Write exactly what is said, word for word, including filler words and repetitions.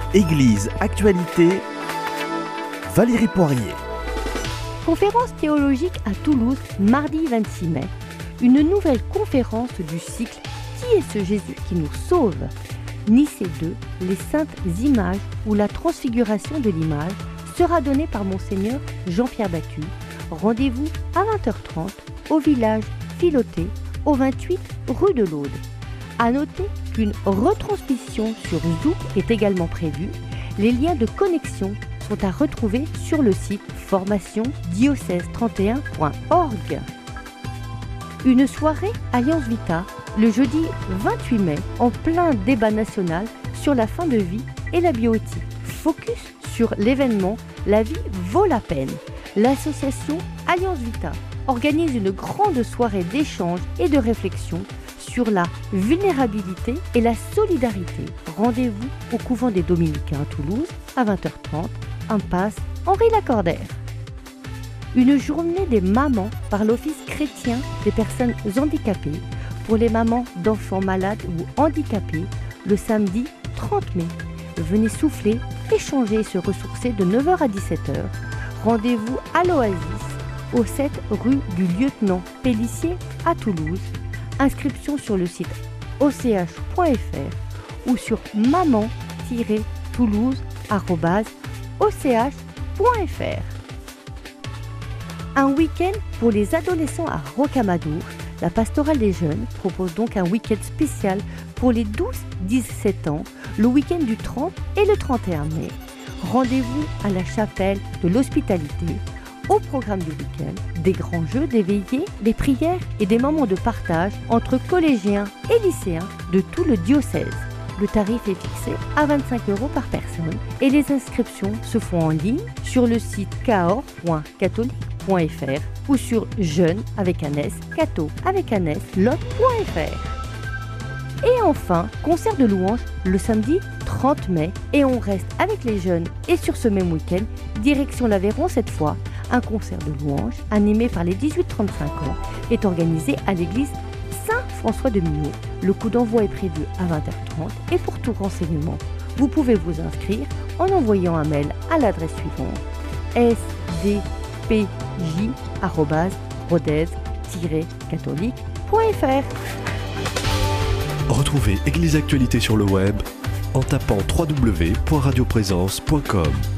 Église Actualité, Valérie Poirier. Conférence théologique à Toulouse, mardi vingt-six mai. Une nouvelle conférence du cycle « Qui est ce Jésus qui nous sauve ?» Nicée deux, les saintes images ou la transfiguration de l'image sera donnée par Monseigneur Jean-Pierre Baccu. Rendez-vous à vingt heures trente au village Filoté, au vingt-huit rue de l'Aude. À noter qu'une retransmission sur Zoom est également prévue. Les liens de connexion sont à retrouver sur le site formation diocèse trente et un point org. Une soirée Alliance Vita le jeudi vingt-huit mai en plein débat national sur la fin de vie et la bioéthique. Focus sur l'événement La vie vaut la peine. L'association Alliance Vita organise une grande soirée d'échange et de réflexion sur la vulnérabilité et la solidarité. Rendez-vous au couvent des Dominicains à Toulouse à vingt heures trente, impasse Henri Lacordaire. Une journée des mamans par l'Office chrétien des personnes handicapées pour les mamans d'enfants malades ou handicapés le samedi trente mai. Venez souffler, échanger et se ressourcer de neuf heures à dix-sept heures. Rendez-vous à l'Oasis, au sept rue du Lieutenant Pélissier à Toulouse. Inscription sur le site o c h point f r ou sur maman tiret toulouse arobase o c h point f r. Un week-end pour les adolescents à Rocamadour. La pastorale des jeunes propose donc un week-end spécial pour les douze à dix-sept ans, le week-end du trente et le trente et un mai. Rendez-vous à la chapelle de l'Hospitalité. Au programme du week-end, des grands jeux, des veillées, des prières et des moments de partage entre collégiens et lycéens de tout le diocèse. Le tarif est fixé à vingt-cinq euros par personne et les inscriptions se font en ligne sur le site caor point catholique point f r ou sur jeune avec un S, catho avec un S, lot point f r. Et enfin, concert de louanges le samedi trente mai et on reste avec les jeunes et sur ce même week-end, direction l'Aveyron cette fois, un concert de louanges animé par les dix-huit trente-cinq ans est organisé à l'église Saint-François de Millau. Le coup d'envoi est prévu à vingt heures trente et pour tout renseignement, vous pouvez vous inscrire en envoyant un mail à l'adresse suivante s d p j arobase rodez tiret catholique point f r. Retrouvez Église Actualité sur le web en tapant w w w point radioprésence point com.